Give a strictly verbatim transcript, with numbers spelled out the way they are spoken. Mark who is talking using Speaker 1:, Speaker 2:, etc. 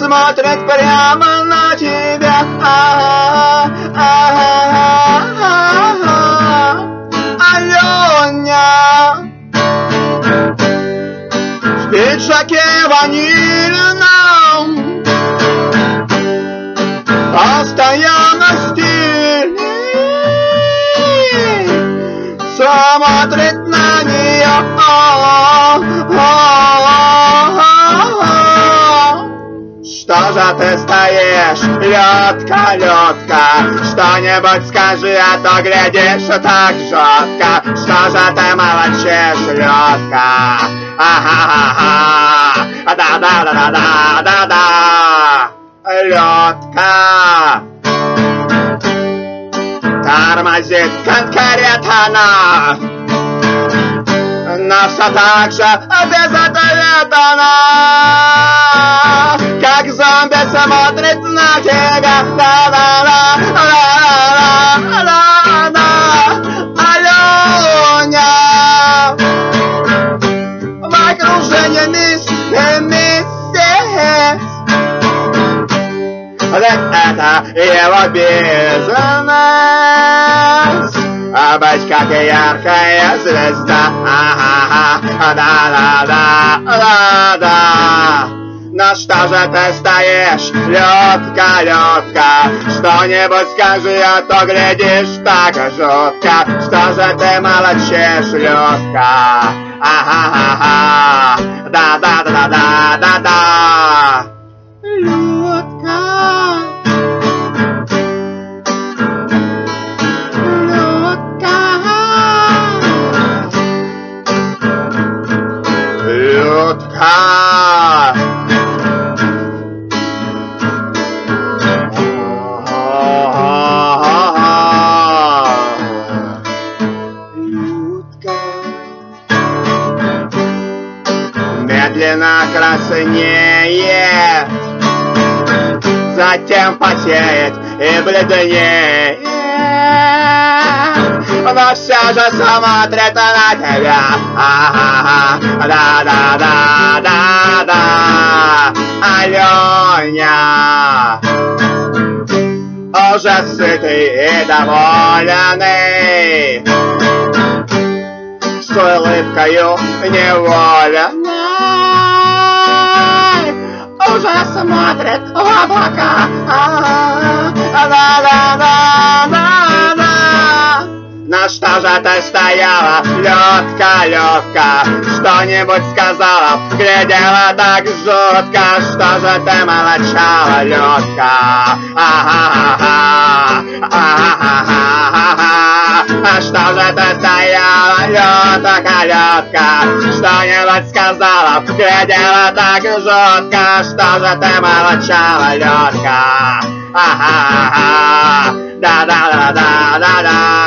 Speaker 1: смотрит прямо на тебя. А-а-а, а-а-а, Аленя в пиджаке ванильном, постоянно стиль, смотрит на нее. Что же ты стоишь, лётка, лётка? Что-нибудь скажи, а то глядишь так жёстко. Что же ты молчишь, лётка? Ага-ха-ха, да-да-да-да-да-да, лётка. Тормозит конкретно, но всё так же безответно, как зомби смотрит на тебя. Да-да-да-да-да-да-да, Аленя в окружении мисс и миссис. Это его бизнес, а быть как яркая звезда. Ага-ха, да-да-да-да-да. Ну что же ты стоишь, лётка, лётка? Что-нибудь скажи, а то глядишь так жутко. Что же ты молчишь, лётка? Ага-ха-ха, да-да-да-да-да-да, лётка. Лётка. Медленно краснеет, затем потеет и бледнеет, но все же смотрит на тебя. Ага-ха, да-да-да-да-да, Аленя уже сытый и довольный, с улыбкою невольной уже смотрит в облака. Да-да-да-да-да. На что же ты стояла, лётка, лётка? Что-нибудь сказала, глядела так жутко. Что же ты молчала, лётка? Ага-ха-ха, ага-ха-ха-ха. А что же ты стояла, лётка, лётка? Что-нибудь сказала, глядела так жутко. Что же ты молчала, лётка? Ага-ха-ха, да-да-да-да-да-да.